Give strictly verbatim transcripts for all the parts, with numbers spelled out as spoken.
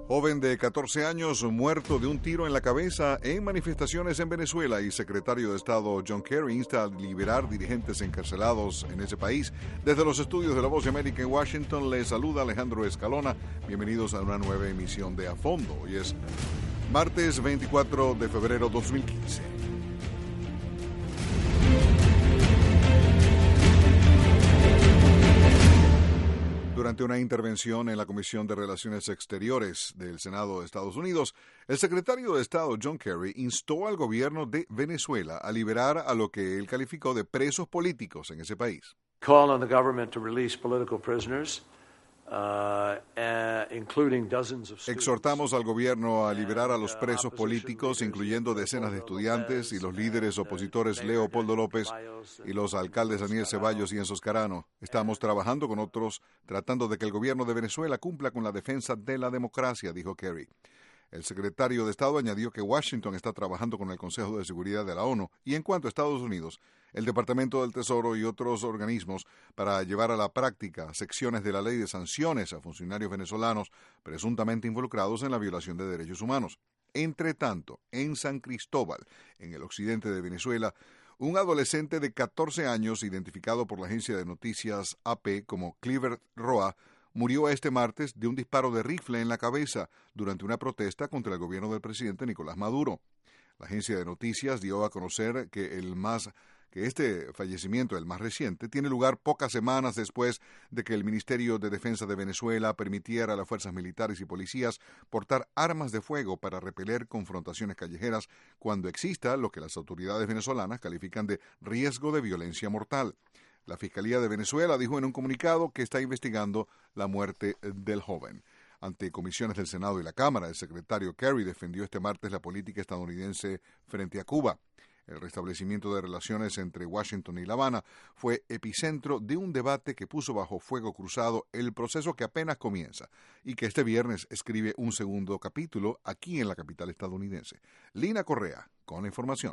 Joven de catorce años muerto de un tiro en la cabeza en manifestaciones en Venezuela, y secretario de Estado John Kerry insta a liberar dirigentes encarcelados en ese país. Desde los estudios de La Voz de América en Washington les saluda Alejandro Escalona. Bienvenidos a una nueva emisión de A Fondo. Hoy es martes veinticuatro de febrero dos mil quince. Durante una intervención en la Comisión de Relaciones Exteriores del Senado de Estados Unidos, el secretario de Estado John Kerry instó al gobierno de Venezuela a liberar a lo que él calificó de presos políticos en ese país. Call on the government to release political prisoners, uh, uh, including dozens of students. Exhortamos al gobierno a liberar a los presos políticos, incluyendo decenas de estudiantes y los líderes opositores Leopoldo López y los alcaldes Daniel Ceballos y Enzo Scarano. Estamos trabajando con otros, tratando de que el gobierno de Venezuela cumpla con la defensa de la democracia, dijo Kerry. El secretario de Estado añadió que Washington está trabajando con el Consejo de Seguridad de la ONU y, en cuanto a Estados Unidos, el Departamento del Tesoro y otros organismos para llevar a la práctica secciones de la ley de sanciones a funcionarios venezolanos presuntamente involucrados en la violación de derechos humanos. Entre tanto, en San Cristóbal, en el occidente de Venezuela, un adolescente de catorce años, identificado por la agencia de noticias A P como Clever Roa, murió este martes de un disparo de rifle en la cabeza durante una protesta contra el gobierno del presidente Nicolás Maduro. La agencia de noticias dio a conocer que el más que este fallecimiento, el más reciente, tiene lugar pocas semanas después de que el Ministerio de Defensa de Venezuela permitiera a las fuerzas militares y policías portar armas de fuego para repeler confrontaciones callejeras cuando exista lo que las autoridades venezolanas califican de riesgo de violencia mortal. La Fiscalía de Venezuela dijo en un comunicado que está investigando la muerte del joven. Ante comisiones del Senado y la Cámara, el secretario Kerry defendió este martes la política estadounidense frente a Cuba. El restablecimiento de relaciones entre Washington y La Habana fue epicentro de un debate que puso bajo fuego cruzado el proceso que apenas comienza y que este viernes escribe un segundo capítulo aquí en la capital estadounidense. Lina Correa, con la información.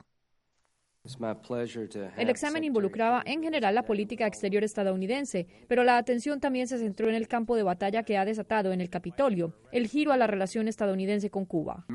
El examen involucraba en general la política exterior estadounidense, pero la atención también se centró en el campo de batalla que ha desatado en el Capitolio, el giro a la relación estadounidense con Cuba.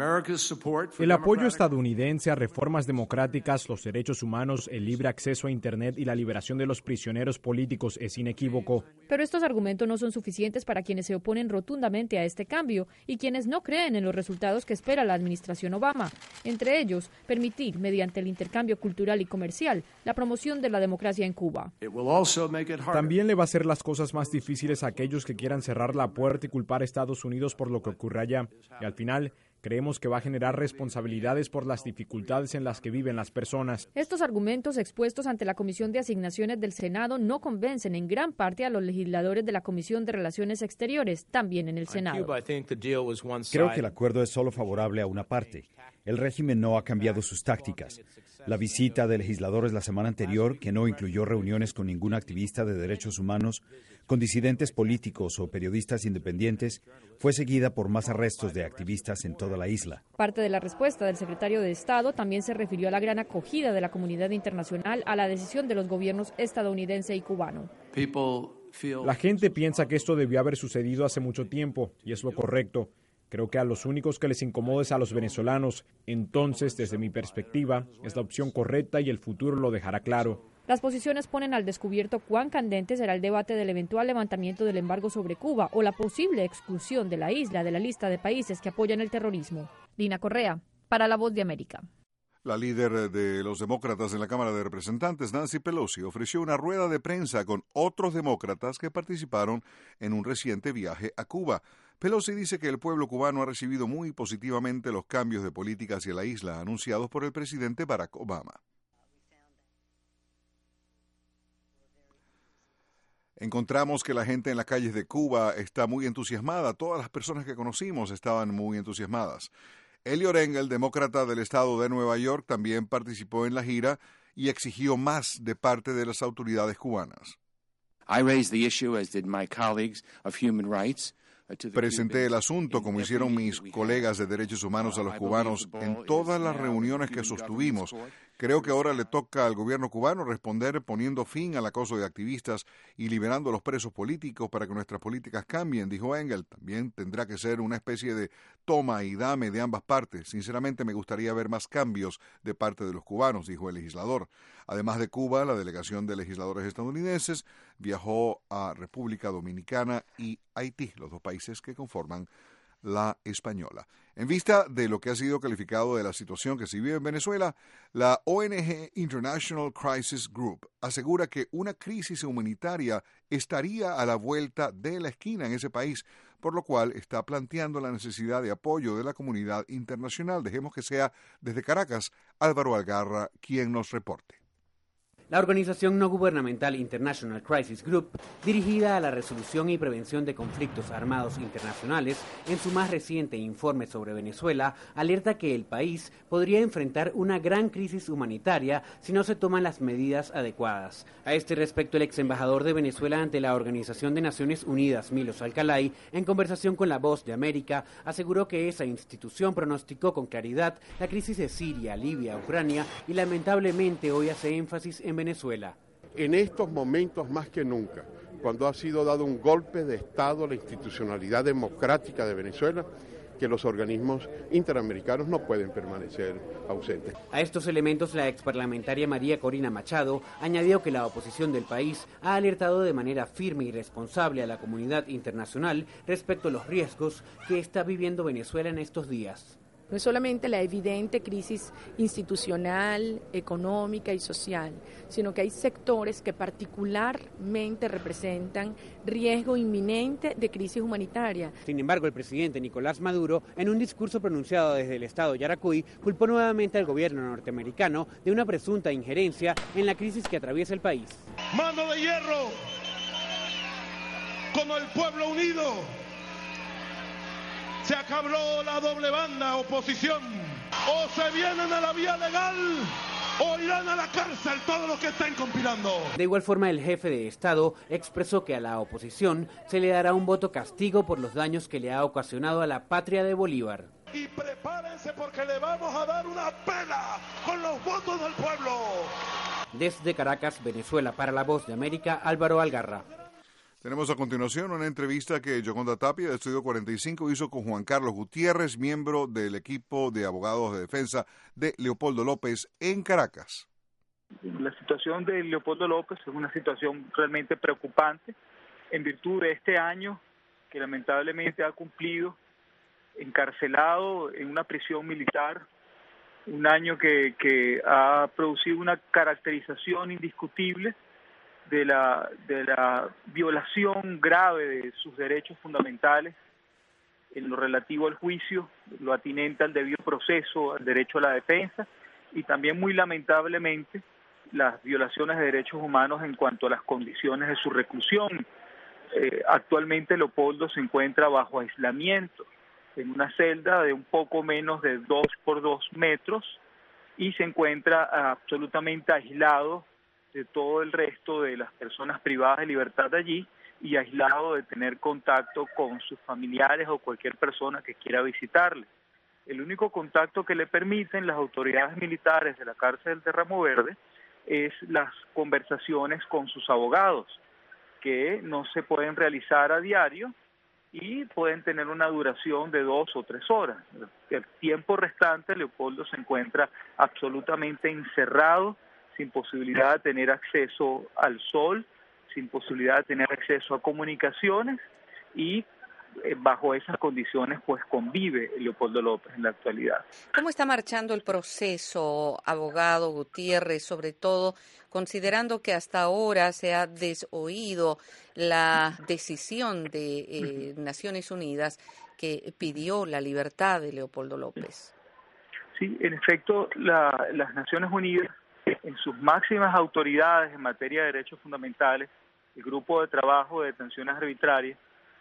El apoyo estadounidense a reformas democráticas, los derechos humanos, el libre acceso a Internet y la liberación de los prisioneros políticos es inequívoco. Pero estos argumentos no son suficientes para quienes se oponen rotundamente a este cambio y quienes no creen en los resultados que espera la administración Obama, entre ellos permitir, mediante el intercambio cultural y comercial, la promoción de la democracia en Cuba. También le va a hacer las cosas más difíciles a aquellos que quieran cerrar la puerta y culpar a Estados Unidos por lo que ocurre allá. Y al final, creemos que va a generar responsabilidades por las dificultades en las que viven las personas. Estos argumentos expuestos ante la Comisión de Asignaciones del Senado no convencen en gran parte a los legisladores de la Comisión de Relaciones Exteriores, también en el Senado. Creo que el acuerdo es solo favorable a una parte. El régimen no ha cambiado sus tácticas. La visita de legisladores la semana anterior, que no incluyó reuniones con ningún activista de derechos humanos, con disidentes políticos o periodistas independientes, fue seguida por más arrestos de activistas en toda la isla. Parte de la respuesta del secretario de Estado también se refirió a la gran acogida de la comunidad internacional a la decisión de los gobiernos estadounidense y cubano. La gente piensa que esto debió haber sucedido hace mucho tiempo, y es lo correcto. Creo que a los únicos que les incomoda es a los venezolanos. Entonces, desde mi perspectiva, es la opción correcta y el futuro lo dejará claro. Las posiciones ponen al descubierto cuán candente será el debate del eventual levantamiento del embargo sobre Cuba o la posible exclusión de la isla de la lista de países que apoyan el terrorismo. Lina Correa, para La Voz de América. La líder de los demócratas en la Cámara de Representantes, Nancy Pelosi, ofreció una rueda de prensa con otros demócratas que participaron en un reciente viaje a Cuba. Pelosi dice que el pueblo cubano ha recibido muy positivamente los cambios de política hacia la isla anunciados por el presidente Barack Obama. Encontramos que la gente en las calles de Cuba está muy entusiasmada. Todas las personas que conocimos estaban muy entusiasmadas. Elliot Engel, demócrata del estado de Nueva York, también participó en la gira y exigió más de parte de las autoridades cubanas. I raised the issue, as did my colleagues, of human rights. Presenté el asunto, como hicieron mis colegas de derechos humanos, a los cubanos en todas las reuniones que sostuvimos. Creo que ahora le toca al gobierno cubano responder poniendo fin al acoso de activistas y liberando a los presos políticos para que nuestras políticas cambien, dijo Engel. También tendrá que ser una especie de toma y dame de ambas partes. Sinceramente me gustaría ver más cambios de parte de los cubanos, dijo el legislador. Además de Cuba, la delegación de legisladores estadounidenses viajó a República Dominicana y Haití, los dos países que conforman la española. En vista de lo que ha sido calificado de la situación que se vive en Venezuela, la O N G International Crisis Group asegura que una crisis humanitaria estaría a la vuelta de la esquina en ese país, por lo cual está planteando la necesidad de apoyo de la comunidad internacional. Dejemos que sea desde Caracas Álvaro Algarra quien nos reporte. La organización no gubernamental International Crisis Group, dirigida a la resolución y prevención de conflictos armados internacionales, en su más reciente informe sobre Venezuela, alerta que el país podría enfrentar una gran crisis humanitaria si no se toman las medidas adecuadas. A este respecto, el ex embajador de Venezuela ante la Organización de Naciones Unidas, Milos Alcalay, en conversación con La Voz de América, aseguró que esa institución pronosticó con claridad la crisis de Siria, Libia, Ucrania y lamentablemente hoy hace énfasis en Venezuela. En estos momentos más que nunca, cuando ha sido dado un golpe de Estado a la institucionalidad democrática de Venezuela, que los organismos interamericanos no pueden permanecer ausentes. A estos elementos, la exparlamentaria María Corina Machado añadió que la oposición del país ha alertado de manera firme y responsable a la comunidad internacional respecto a los riesgos que está viviendo Venezuela en estos días. No es solamente la evidente crisis institucional, económica y social, sino que hay sectores que particularmente representan riesgo inminente de crisis humanitaria. Sin embargo, el presidente Nicolás Maduro, en un discurso pronunciado desde el estado Yaracuy, culpó nuevamente al gobierno norteamericano de una presunta injerencia en la crisis que atraviesa el país. Mano de hierro, como el pueblo unido. Se acabó la doble banda, oposición. O se vienen a la vía legal o irán a la cárcel todos los que estén conspirando. De igual forma, el jefe de Estado expresó que a la oposición se le dará un voto castigo por los daños que le ha ocasionado a la patria de Bolívar. Y prepárense porque le vamos a dar una pela con los votos del pueblo. Desde Caracas, Venezuela, para La Voz de América, Álvaro Algarra. Tenemos a continuación una entrevista que Yoconda Tapia, de Estudio cuarenta y cinco, hizo con Juan Carlos Gutiérrez, miembro del equipo de abogados de defensa de Leopoldo López en Caracas. La situación de Leopoldo López es una situación realmente preocupante en virtud de este año que lamentablemente ha cumplido encarcelado en una prisión militar, un año que, que ha producido una caracterización indiscutible de la, de la violación grave de sus derechos fundamentales en lo relativo al juicio, lo atinente al debido proceso, al derecho a la defensa, y también muy lamentablemente las violaciones de derechos humanos en cuanto a las condiciones de su reclusión. Eh, actualmente Leopoldo se encuentra bajo aislamiento en una celda de un poco menos de dos por dos metros y se encuentra absolutamente aislado de todo el resto de las personas privadas de libertad allí y aislado de tener contacto con sus familiares o cualquier persona que quiera visitarle. El único contacto que le permiten las autoridades militares de la cárcel de Ramo Verde es las conversaciones con sus abogados, que no se pueden realizar a diario y pueden tener una duración de dos o tres horas. El tiempo restante, Leopoldo se encuentra absolutamente encerrado, sin posibilidad de tener acceso al sol, sin posibilidad de tener acceso a comunicaciones y eh, bajo esas condiciones pues convive Leopoldo López en la actualidad. ¿Cómo está marchando el proceso, abogado Gutiérrez, sobre todo considerando que hasta ahora se ha desoído la decisión de eh, Naciones Unidas que pidió la libertad de Leopoldo López? Sí, en efecto, la, las Naciones Unidas, en sus máximas autoridades en materia de derechos fundamentales, el Grupo de Trabajo de Detenciones Arbitrarias,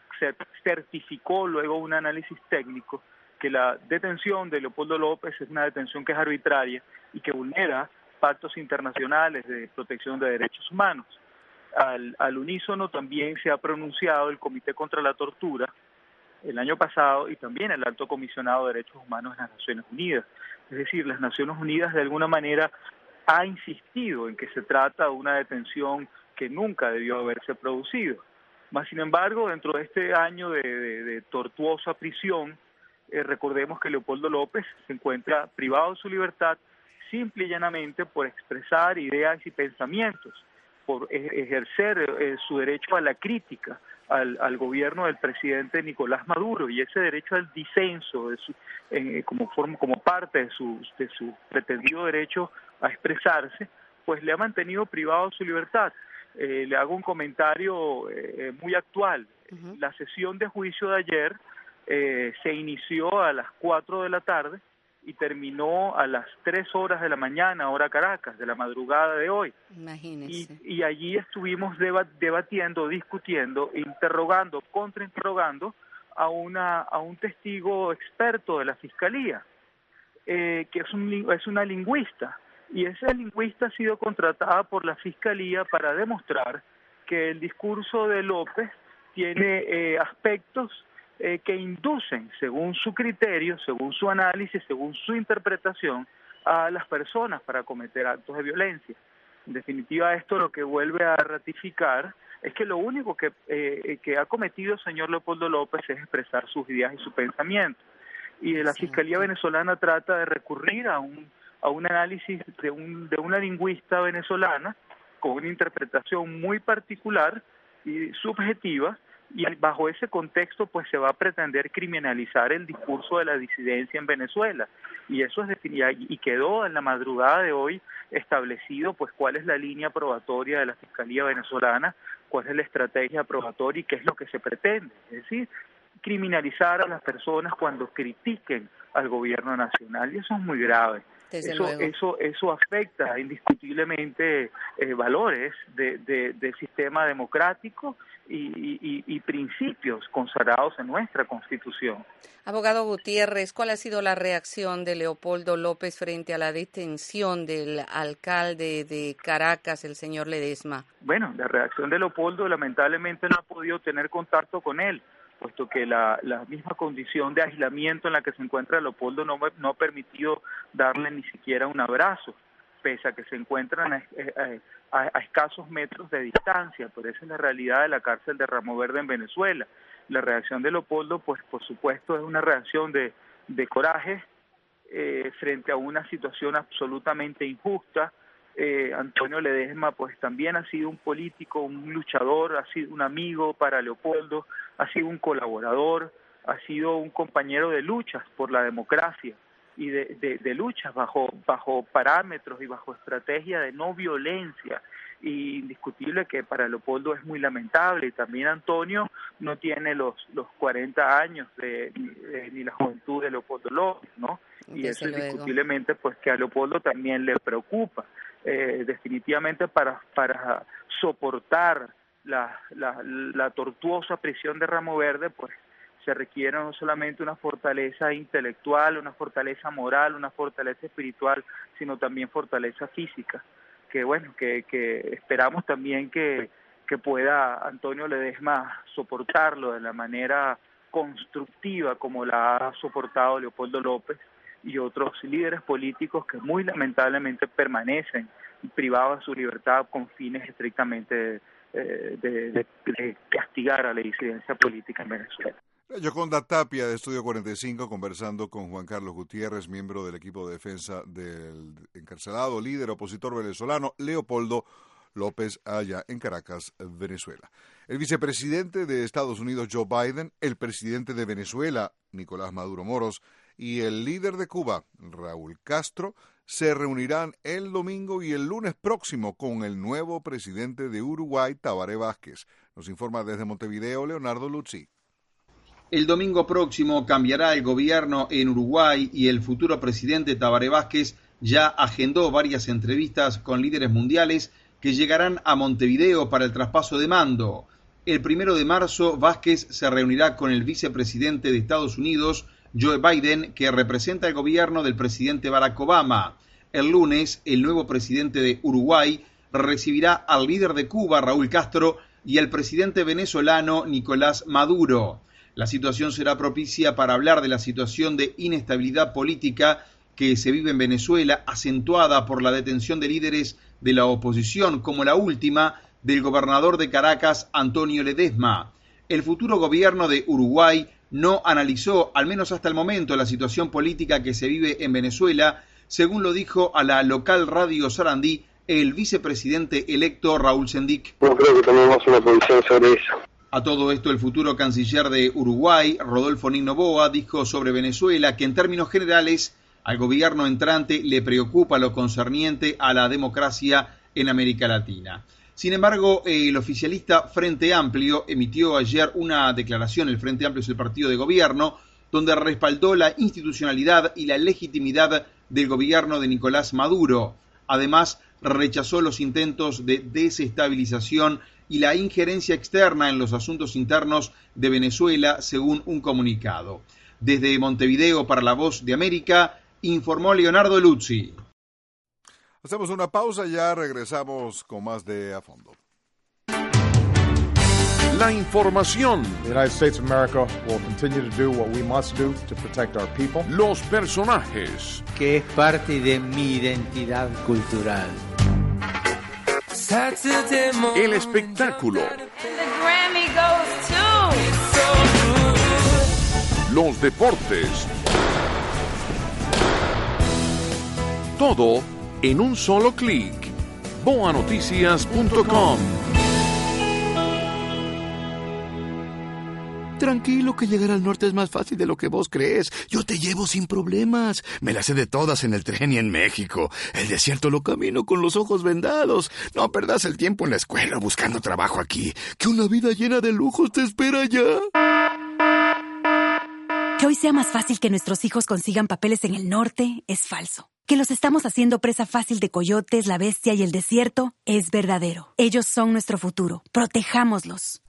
certificó luego un análisis técnico que la detención de Leopoldo López es una detención que es arbitraria y que vulnera pactos internacionales de protección de derechos humanos. Al, al unísono también se ha pronunciado el Comité contra la Tortura el año pasado y también el Alto Comisionado de Derechos Humanos de las Naciones Unidas. Es decir, las Naciones Unidas de alguna manera ha insistido en que se trata de una detención que nunca debió haberse producido. Mas, sin embargo, dentro de este año de, de, de tortuosa prisión, eh, recordemos que Leopoldo López se encuentra privado de su libertad simple y llanamente por expresar ideas y pensamientos, por ejercer eh, su derecho a la crítica al, al gobierno del presidente Nicolás Maduro, y ese derecho al disenso de su, eh, como forma, como parte de su, de su pretendido derecho a expresarse, pues le ha mantenido privado de su libertad. Eh, le hago un comentario eh, muy actual. Uh-huh. La sesión de juicio de ayer eh, se inició a las cuatro de la tarde y terminó a las tres horas de la mañana, hora Caracas, de la madrugada de hoy. Imagínese. Y, y allí estuvimos debatiendo, discutiendo, interrogando, contrainterrogando a, una, a un testigo experto de la Fiscalía, eh, que es, un, es una lingüista. Y esa lingüista ha sido contratada por la Fiscalía para demostrar que el discurso de López tiene eh, aspectos eh, que inducen, según su criterio, según su análisis, según su interpretación, a las personas para cometer actos de violencia. En definitiva, esto lo que vuelve a ratificar es que lo único que, eh, que ha cometido el señor Leopoldo López es expresar sus ideas y su pensamiento. Y la Fiscalía venezolana trata de recurrir a un a un análisis de, un, de una lingüista venezolana con una interpretación muy particular y subjetiva, y bajo ese contexto pues se va a pretender criminalizar el discurso de la disidencia en Venezuela, y eso es definido, y quedó en la madrugada de hoy establecido pues cuál es la línea probatoria de la Fiscalía venezolana, cuál es la estrategia probatoria y qué es lo que se pretende, es decir, criminalizar a las personas cuando critiquen al gobierno nacional, y eso es muy grave. Desde eso, luego. eso eso afecta indiscutiblemente eh, valores de, de, de sistema democrático y, y, y principios consagrados en nuestra Constitución. Abogado Gutiérrez, ¿cuál ha sido la reacción de Leopoldo López frente a la detención del alcalde de Caracas, el señor Ledesma? Bueno, la reacción de Leopoldo lamentablemente no ha podido tener contacto con él, puesto que la, la misma condición de aislamiento en la que se encuentra Leopoldo no, no ha permitido darle ni siquiera un abrazo, pese a que se encuentran a, a, a, a escasos metros de distancia, pero esa es la realidad de la cárcel de Ramo Verde en Venezuela. La reacción de Leopoldo, pues por supuesto, es una reacción de, de coraje eh, frente a una situación absolutamente injusta. Eh, Antonio Ledesma pues también ha sido un político, un luchador, ha sido un amigo para Leopoldo, ha sido un colaborador, ha sido un compañero de luchas por la democracia y de, de, de luchas bajo, bajo parámetros y bajo estrategia de no violencia. Y indiscutible que para Leopoldo es muy lamentable, y también Antonio no tiene los, los cuarenta años de, de, ni la juventud de Leopoldo López, ¿no? Y Desde eso luego. indiscutiblemente pues que a Leopoldo también le preocupa. Eh, definitivamente para, para soportar la, la, la tortuosa prisión de Ramo Verde, pues se requiere no solamente una fortaleza intelectual, una fortaleza moral, una fortaleza espiritual, sino también fortaleza física, que bueno, que, que esperamos también que, que pueda Antonio Ledesma soportarlo de la manera constructiva como la ha soportado Leopoldo López y otros líderes políticos que muy lamentablemente permanecen privados de su libertad con fines estrictamente eh, de, de, de castigar a la disidencia política en Venezuela. Yoconda Tapia, de Estudio cuarenta y cinco, conversando con Juan Carlos Gutiérrez, miembro del equipo de defensa del encarcelado líder opositor venezolano Leopoldo López, allá en Caracas, Venezuela. El vicepresidente de Estados Unidos, Joe Biden, el presidente de Venezuela, Nicolás Maduro Moros, y el líder de Cuba, Raúl Castro, se reunirán el domingo y el lunes próximo con el nuevo presidente de Uruguay, Tabaré Vázquez. Nos informa desde Montevideo Leonardo Luzzi. El domingo próximo cambiará el gobierno en Uruguay y el futuro presidente Tabaré Vázquez ya agendó varias entrevistas con líderes mundiales que llegarán a Montevideo para el traspaso de mando. El primero de marzo, Vázquez se reunirá con el vicepresidente de Estados Unidos, Joe Biden, que representa el gobierno del presidente Barack Obama. El lunes, el nuevo presidente de Uruguay recibirá al líder de Cuba, Raúl Castro, y al presidente venezolano, Nicolás Maduro. La situación será propicia para hablar de la situación de inestabilidad política que se vive en Venezuela, acentuada por la detención de líderes de la oposición, como la última del gobernador de Caracas, Antonio Ledesma. El futuro gobierno de Uruguay no analizó, al menos hasta el momento, la situación política que se vive en Venezuela, según lo dijo a la local radio Sarandí el vicepresidente electo Raúl Sendic. No creo que tomemos una posición sobre eso. A todo esto, el futuro canciller de Uruguay, Rodolfo Nigno Boa, dijo sobre Venezuela que en términos generales al gobierno entrante le preocupa lo concerniente a la democracia en América Latina. Sin embargo, el oficialista Frente Amplio emitió ayer una declaración, el Frente Amplio es el partido de gobierno, donde respaldó la institucionalidad y la legitimidad del gobierno de Nicolás Maduro. Además, rechazó los intentos de desestabilización y la injerencia externa en los asuntos internos de Venezuela, según un comunicado. Desde Montevideo para La Voz de América, informó Leonardo Luzzi. Hacemos una pausa, ya regresamos con más de A Fondo. La información. The United States of America will continue to do what we must do to protect our people. Los personajes. Que es parte de mi identidad cultural. El espectáculo. The Grammy goes to... Los deportes. Todo en un solo clic. boa noticias punto com. Tranquilo, que llegar al norte es más fácil de lo que vos crees. Yo te llevo sin problemas. Me las sé de todas en el tren y en México. El desierto lo camino con los ojos vendados. No perdas el tiempo en la escuela buscando trabajo aquí. Que una vida llena de lujos te espera allá. Que hoy sea más fácil que nuestros hijos consigan papeles en el norte es falso. Que los estamos haciendo presa fácil de coyotes, la bestia y el desierto es verdadero. Ellos son nuestro futuro. Protejámoslos.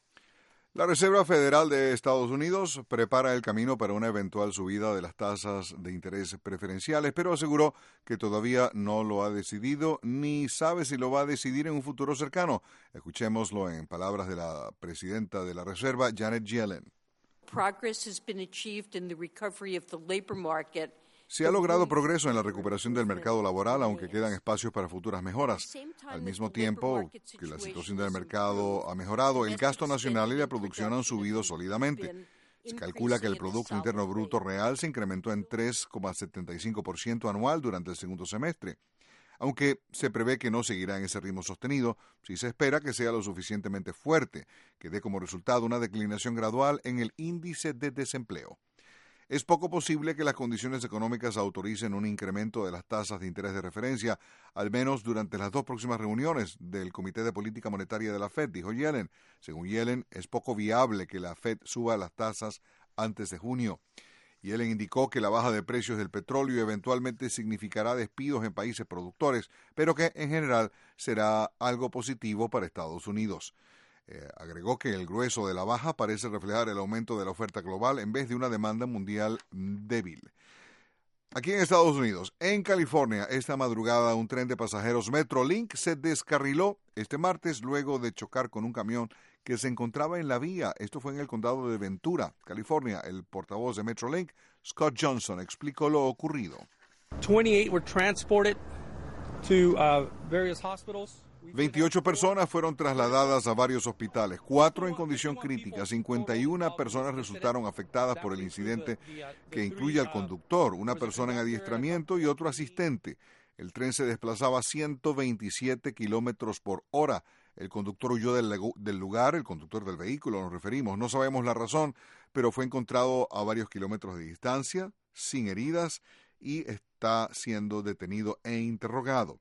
La Reserva Federal de Estados Unidos prepara el camino para una eventual subida de las tasas de interés preferenciales, pero aseguró que todavía no lo ha decidido ni sabe si lo va a decidir en un futuro cercano. Escuchémoslo en palabras de la presidenta de la Reserva, Janet Yellen. Progress has been achieved in the recovery of the labor market. Se ha logrado progreso en la recuperación del mercado laboral, aunque quedan espacios para futuras mejoras. Al mismo tiempo que la situación del mercado ha mejorado, el gasto nacional y la producción han subido sólidamente. Se calcula que el Producto Interno Bruto Real se incrementó en tres coma setenta y cinco por ciento anual durante el segundo semestre. Aunque se prevé que no seguirá en ese ritmo sostenido, sí se espera que sea lo suficientemente fuerte, que dé como resultado una declinación gradual en el índice de desempleo. Es poco posible que las condiciones económicas autoricen un incremento de las tasas de interés de referencia, al menos durante las dos próximas reuniones del Comité de Política Monetaria de la Fed, dijo Yellen. Según Yellen, es poco viable que la Fed suba las tasas antes de junio. Yellen indicó que la baja de precios del petróleo eventualmente significará despidos en países productores, pero que en general será algo positivo para Estados Unidos. Eh, agregó que el grueso de la baja parece reflejar el aumento de la oferta global en vez de una demanda mundial débil. Aquí en Estados Unidos, en California, esta madrugada un tren de pasajeros Metrolink se descarriló este martes luego de chocar con un camión que se encontraba en la vía. Esto fue en el condado de Ventura, California. El portavoz de Metrolink, Scott Johnson, explicó lo ocurrido. twenty-eight were transported to uh, various hospitals. veintiocho personas fueron trasladadas a varios hospitales, cuatro en condición crítica, cincuenta y una personas resultaron afectadas por el incidente que incluye al conductor, una persona en adiestramiento y otro asistente. El tren se desplazaba a ciento veintisiete kilómetros por hora. El conductor huyó del, del lugar, el conductor del vehículo nos referimos, no sabemos la razón, pero fue encontrado a varios kilómetros de distancia, sin heridas, y está siendo detenido e interrogado.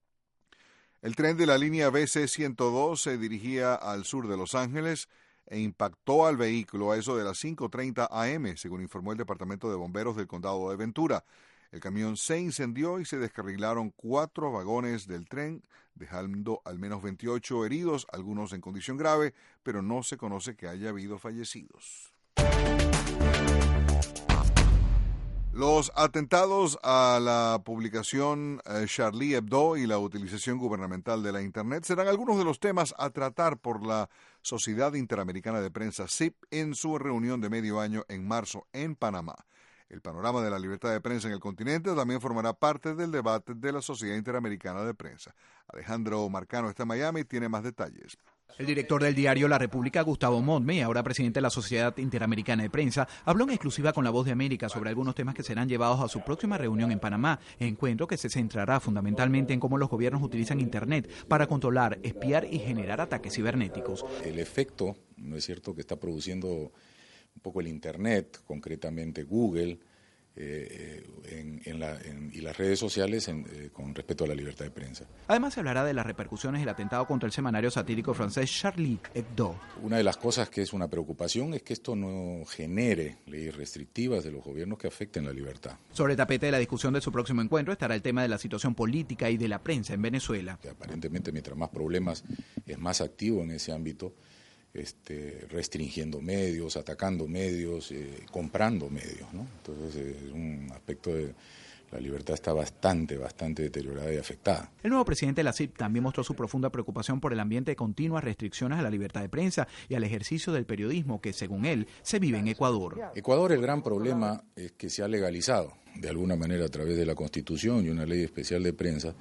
El tren de la línea B C ciento dos se dirigía al sur de Los Ángeles e impactó al vehículo a eso de las cinco treinta a eme, según informó el Departamento de Bomberos del Condado de Ventura. El camión se incendió y se descarrilaron cuatro vagones del tren, dejando al menos veintiocho heridos, algunos en condición grave, pero no se conoce que haya habido fallecidos. Los atentados a la publicación eh, Charlie Hebdo y la utilización gubernamental de la Internet serán algunos de los temas a tratar por la Sociedad Interamericana de Prensa, S I P, en su reunión de medio año en marzo en Panamá. El panorama de la libertad de prensa en el continente también formará parte del debate de la Sociedad Interamericana de Prensa. Alejandro Marcano está en Miami y tiene más detalles. El director del diario La República, Gustavo Monme, ahora presidente de la Sociedad Interamericana de Prensa, habló en exclusiva con La Voz de América sobre algunos temas que serán llevados a su próxima reunión en Panamá, encuentro que se centrará fundamentalmente en cómo los gobiernos utilizan Internet para controlar, espiar y generar ataques cibernéticos. El efecto, ¿no es cierto?, que está produciendo un poco el Internet, concretamente Google, Eh, en, en la, en, y las redes sociales en, eh, con respecto a la libertad de prensa. Además se hablará de las repercusiones del atentado contra el semanario satírico francés Charlie Hebdo. Una de las cosas que es una preocupación es que esto no genere leyes restrictivas de los gobiernos que afecten la libertad. Sobre el tapete de la discusión de su próximo encuentro estará el tema de la situación política y de la prensa en Venezuela. Aparentemente, mientras más problemas, es más activo en ese ámbito, Este, restringiendo medios, atacando medios, eh, comprando medios, ¿no? Entonces es eh, un aspecto de la libertad está bastante, bastante deteriorada y afectada. El nuevo presidente de la C I P también mostró su profunda preocupación por el ambiente de continuas restricciones a la libertad de prensa y al ejercicio del periodismo que, según él, se vive en Ecuador. Ecuador, el gran problema es que se ha legalizado de alguna manera a través de la Constitución y una ley especial de prensa,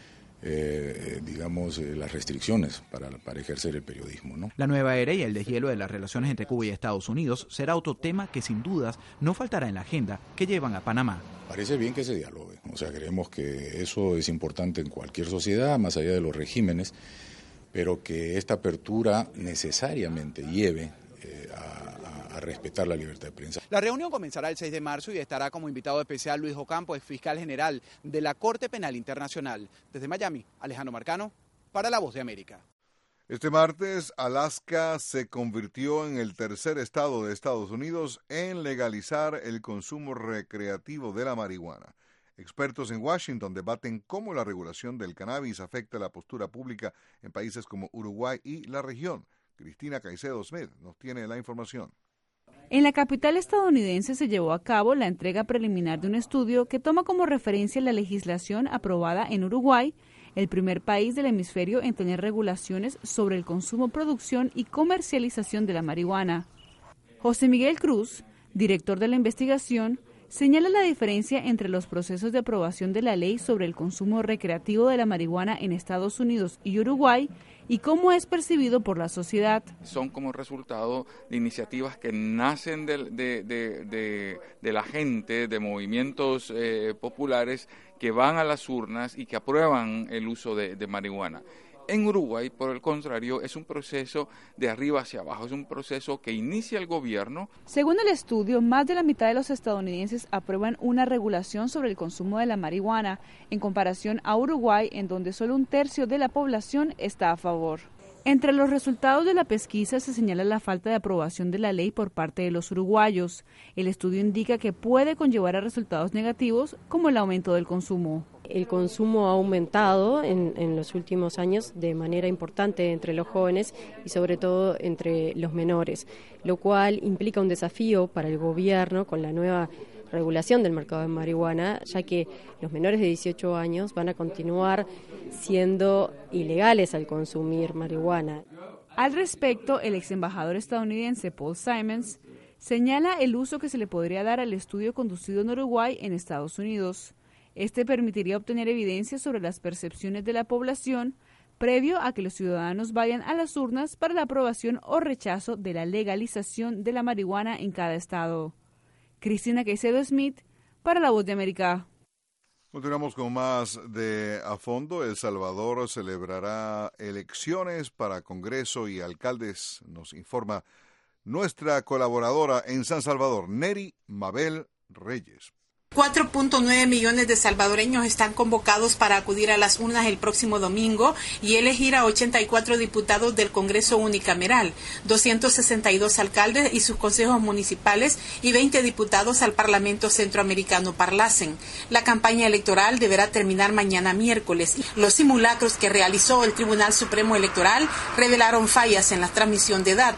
Eh, digamos, eh, las restricciones para, para ejercer el periodismo, ¿no? La nueva era y el deshielo de las relaciones entre Cuba y Estados Unidos será otro tema que sin dudas no faltará en la agenda que llevan a Panamá. Parece bien que se dialogue, o sea, creemos que eso es importante en cualquier sociedad, más allá de los regímenes, pero que esta apertura necesariamente lleve eh, a a respetar la libertad de prensa. La reunión comenzará el seis de marzo y estará como invitado especial Luis Ocampo, ex fiscal general de la Corte Penal Internacional. Desde Miami, Alejandro Marcano, para La Voz de América. Este martes, Alaska se convirtió en el tercer estado de Estados Unidos en legalizar el consumo recreativo de la marihuana. Expertos en Washington debaten cómo la regulación del cannabis afecta la postura pública en países como Uruguay y la región. Cristina Caicedo Smith nos tiene la información. En la capital estadounidense se llevó a cabo la entrega preliminar de un estudio que toma como referencia la legislación aprobada en Uruguay, el primer país del hemisferio en tener regulaciones sobre el consumo, producción y comercialización de la marihuana. José Miguel Cruz, director de la investigación, señala la diferencia entre los procesos de aprobación de la ley sobre el consumo recreativo de la marihuana en Estados Unidos y Uruguay y cómo es percibido por la sociedad. Son como resultado de iniciativas que nacen de, de, de, de, de la gente, de movimientos eh, populares que van a las urnas y que aprueban el uso de, de marihuana. En Uruguay, por el contrario, es un proceso de arriba hacia abajo, es un proceso que inicia el gobierno. Según el estudio, más de la mitad de los estadounidenses aprueban una regulación sobre el consumo de la marihuana, en comparación a Uruguay, en donde solo un tercio de la población está a favor. Entre los resultados de la pesquisa se señala la falta de aprobación de la ley por parte de los uruguayos. El estudio indica que puede conllevar a resultados negativos como el aumento del consumo. El consumo ha aumentado en, en los últimos años de manera importante entre los jóvenes y sobre todo entre los menores, lo cual implica un desafío para el gobierno con la nueva regulación del mercado de marihuana, ya que los menores de dieciocho años van a continuar siendo ilegales al consumir marihuana. Al respecto, el ex embajador estadounidense Paul Simons señala el uso que se le podría dar al estudio conducido en Uruguay en Estados Unidos. Este permitiría obtener evidencia sobre las percepciones de la población previo a que los ciudadanos vayan a las urnas para la aprobación o rechazo de la legalización de la marihuana en cada estado. Cristina Caicedo Smith, para La Voz de América. Continuamos con más de A Fondo. El Salvador celebrará elecciones para Congreso y alcaldes, nos informa nuestra colaboradora en San Salvador, Neri Mabel Reyes. cuatro punto nueve millones de salvadoreños están convocados para acudir a las urnas el próximo domingo y elegir a ochenta y cuatro diputados del Congreso unicameral, doscientos sesenta y dos alcaldes y sus consejos municipales y veinte diputados al Parlamento Centroamericano Parlacen. La campaña electoral deberá terminar mañana miércoles. Los simulacros que realizó el Tribunal Supremo Electoral revelaron fallas en la transmisión de datos.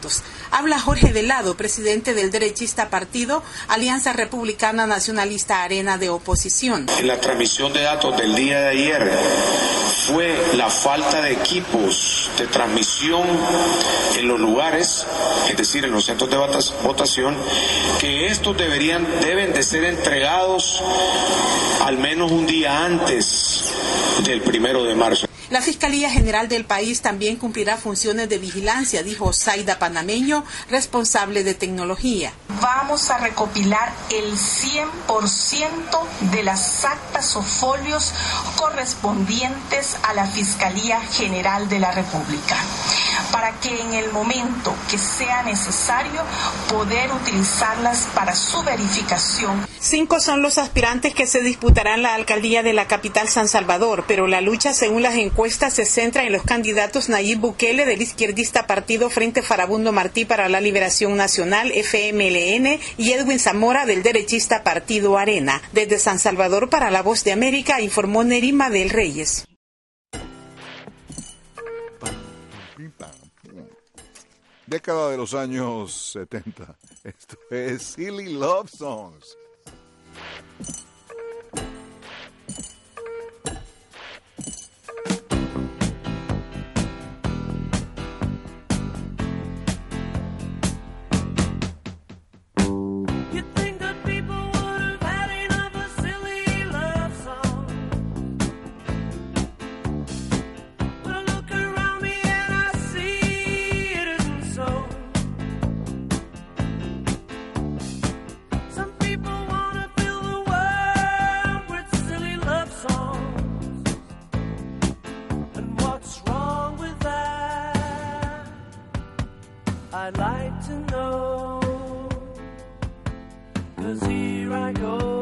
Habla Jorge Velado, presidente del derechista partido Alianza Republicana Nacionalista Arena de oposición. En la transmisión de datos del día de ayer fue la falta de equipos de transmisión en los lugares, es decir, en los centros de votación, que estos deberían, deben de ser entregados al menos un día antes del primero de marzo. La Fiscalía General del país también cumplirá funciones de vigilancia, dijo Zaida Panameño, responsable de tecnología. Vamos a recopilar el cien por ciento de las actas o folios correspondientes a la Fiscalía General de la República, para que en el momento que sea necesario poder utilizarlas para su verificación. Cinco son los aspirantes que se disputarán la alcaldía de la capital San Salvador, pero la lucha, según las encuestas, se centra en los candidatos Nayib Bukele del izquierdista partido Frente Farabundo Martí para la Liberación Nacional, F M L N, y Edwin Zamora del derechista partido Arena. Desde San Salvador, para La Voz de América, informó Nerima del Reyes. Década de los años setenta. Esto es Silly Love Songs. I'd like to know, 'cause here I go.